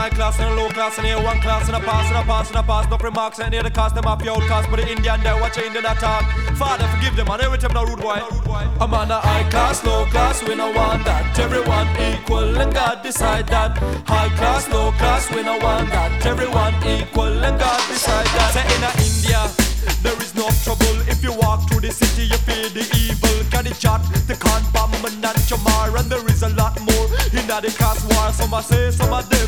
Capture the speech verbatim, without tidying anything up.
high class and a low class, and here one class and a pass and a pass and a pass. No remarks and near the cost them off your outcast. But the Indian there watching the attack. Father forgive them and every time no rude boy. I'm on a high class, low class, we no want that. Everyone equal and God decide that. High class, low class, we no want that. Everyone equal and God decide that. Say in a India, there is no trouble. If you walk through the city, you feel the evil. Can it chat, the Khan, Bamman and Chamar, and there is a lot more in the class war. Some I say, some of them